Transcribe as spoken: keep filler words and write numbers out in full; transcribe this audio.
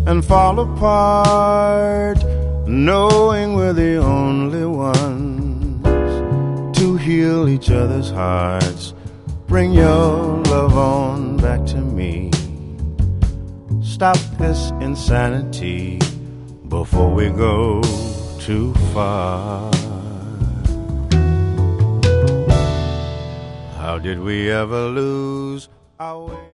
and fall apart, knowing we're the only ones to heal each other's hearts. Bring your love on back to me. Stop this insanity before we go too far. How did we ever lose our way?